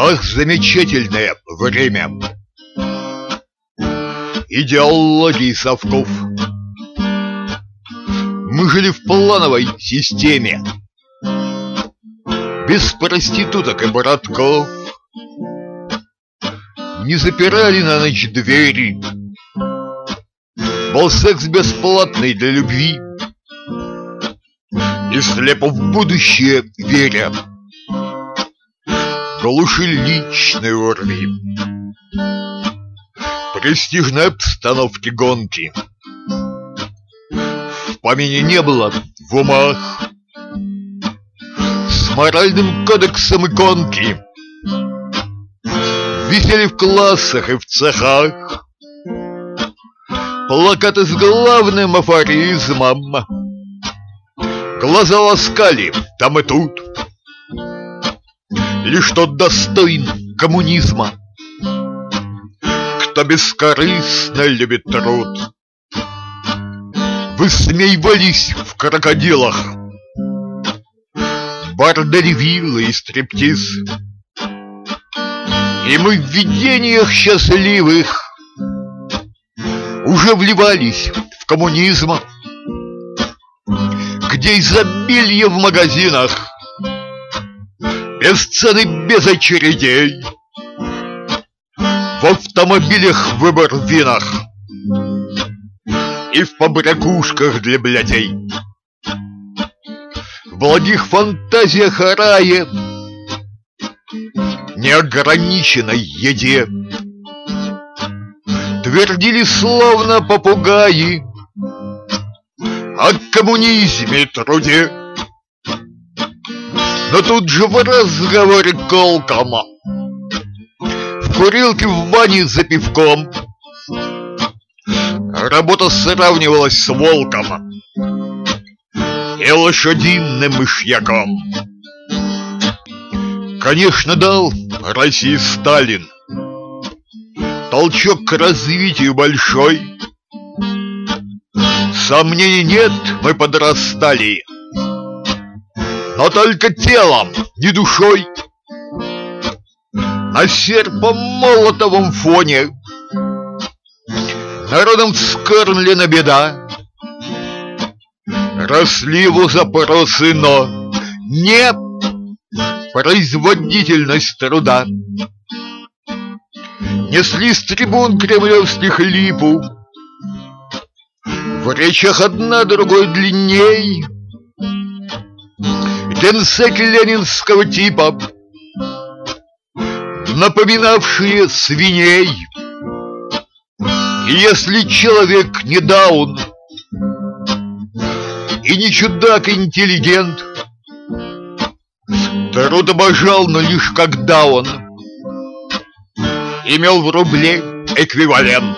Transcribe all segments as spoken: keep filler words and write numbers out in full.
Ах, замечательное время идеологии совков. Мы жили в плановой системе, без проституток и братков. Не запирали на ночь двери, был секс бесплатный для любви, и слепо в будущее веря глушили личные урви. Престижной обстановки гонки в помине не было в умах. С моральным кодексом иконки висели в классах и в цехах плакаты с главным афоризмом. Глаза ласкали там и тут лишь тот достоин коммунизма, кто бескорыстно любит труд. Высмеивались в крокодилах бордель, виллы и стриптиз. И мы в видениях счастливых уже вливались в коммунизм, где изобилие в магазинах, без цены, без очередей, в автомобилях выбор в винах и в побрякушках для блядей. В благих фантазиях о рае, неограниченной еде, твердили словно попугаи о коммунизме и труде. Но тут же в разговоре колком, в курилке в бане за пивком, работа сравнивалась с волком и лошадиным мышьяком. Конечно, дал России Сталин толчок к развитию большой. Сомнений нет, мы подрастали, но только телом, не душой. На серпо-молотовом фоне народом вскормлена беда. Росли его запросы, но не производительность труда. Несли с трибун кремлевских липу, в речах одна другой длинней, генсек ленинского типа, напоминавшие свиней. И если человек не даун и не чудак-интеллигент, труд обожал, но лишь когда он имел в рубле эквивалент.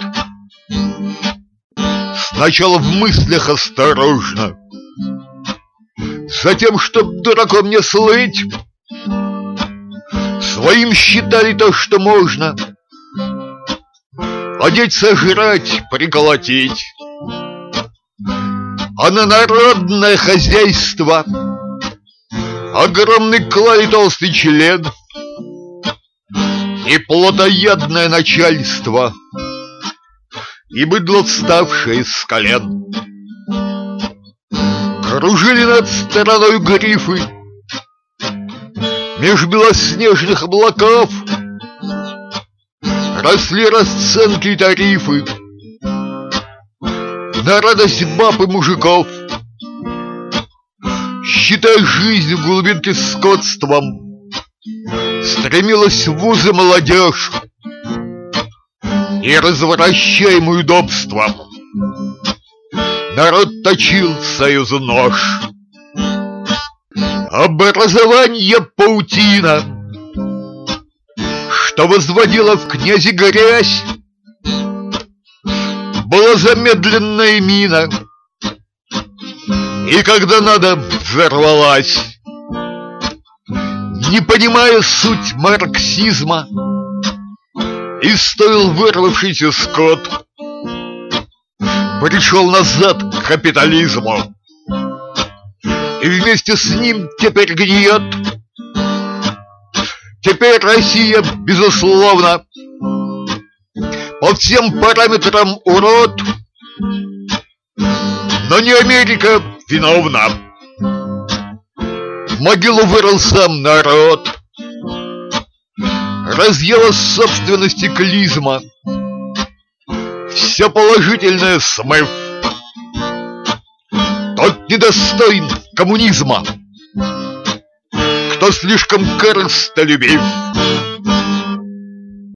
Сначала в мыслях осторожно, затем, чтоб дураком не слыть, своим считали то, что можно одеть, сожрать, приколотить. А на народное хозяйство огромный клад и толстый член и плотоядное начальство, и быдло, вставшее с колен. Кружили над страной грифы меж белоснежных облаков, росли расценки и тарифы на радость баб и мужиков. Считай жизнь в глубинке скотством, стремилась в вузы молодежь и, развращаемый удобством, народ точил союзу нож. Образование паутина, что возводила в князе грязь, была замедленная мина, и когда надо, взорвалась. Не понимая суть марксизма, и стоил вырвавшийся скот, пришел назад к капитализму, и вместе с ним теперь гниет Теперь Россия, безусловно, по всем параметрам урод, но не Америка виновна. В могилу вырыл сам народ, разъела собственности клизма, все положительное смыв. Тот недостоин коммунизма, кто слишком корыстолюбив.